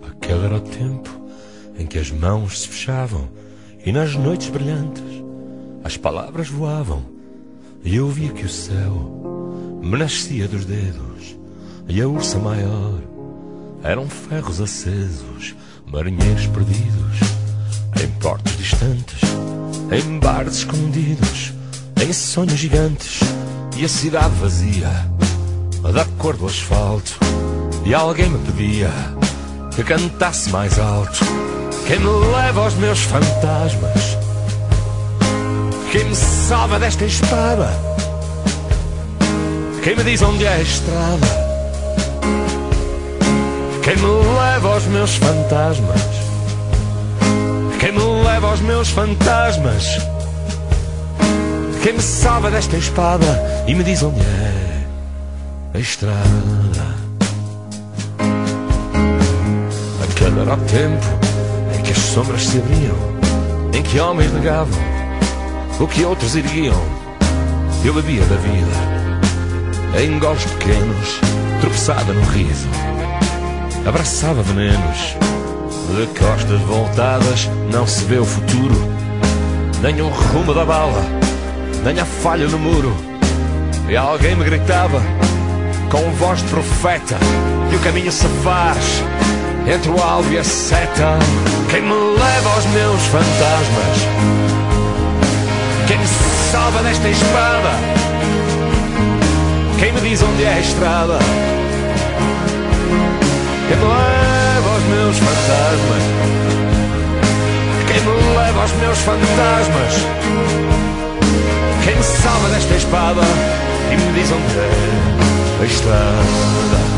Aquele era o tempo em que as mãos se fechavam e nas noites brilhantes as palavras voavam, e eu via que o céu me nascia dos dedos e a ursa maior eram ferros acesos, marinheiros perdidos em portos distantes, em bares escondidos, em sonhos gigantes, e a cidade vazia da cor do asfalto. E alguém me pedia que cantasse mais alto. Quem me leva aos meus fantasmas? Quem me salva desta espada? Quem me diz onde é a estrada? Quem me leva aos meus fantasmas? Quem me leva aos meus fantasmas? Quem me salva desta espada e me diz onde é a estrada? Aquele era o tempo em que as sombras se abriam, em que homens negavam o que outros erguiam. Eu bebia da vida em goles pequenos, tropeçava no riso, abraçava venenos. De costas voltadas não se vê o futuro, nem o rumo da bala, nem a falha no muro. E alguém me gritava com voz de profeta que o caminho se faz entre o alvo e a seta. Quem me leva aos meus fantasmas? Quem me salva desta espada? Quem me diz onde é a estrada? Quem me leva aos meus fantasmas? Quem me leva aos meus fantasmas? Quem me salva desta espada e me diz onde é a estrada?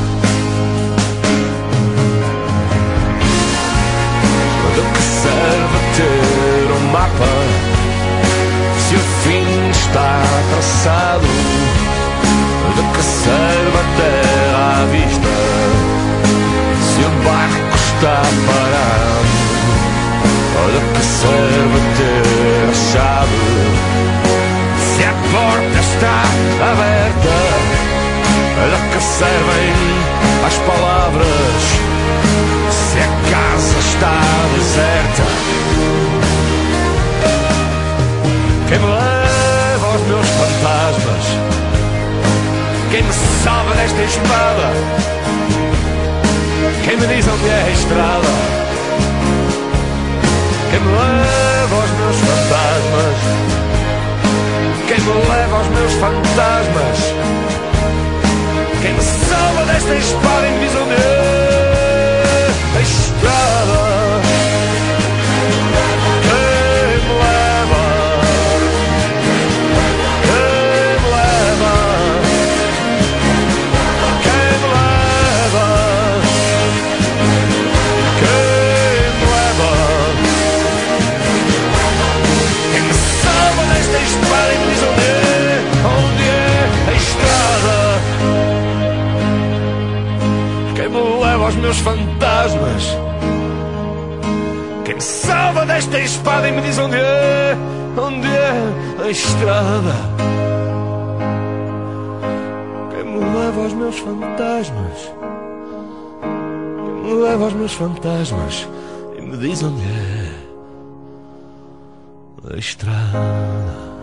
De que serve ter um mapa se o fim está traçado? De que serve a terra à vista se o barco está parado? De que serve ter a chave se a porta está aberta? De que servem as palavras se a casa está deserta? Quem me leva aos meus fantasmas? Quem me salva desta espada? Quem me diz onde é a estrada? Quem me leva aos meus fantasmas? Quem me leva aos meus fantasmas? Quem me salva desta espada e me diz onde é a estrada? Aos meus fantasmas, quem me salva desta espada e me diz onde é a estrada? Quem me leva aos meus fantasmas? Quem me leva aos meus fantasmas e me diz onde é a estrada?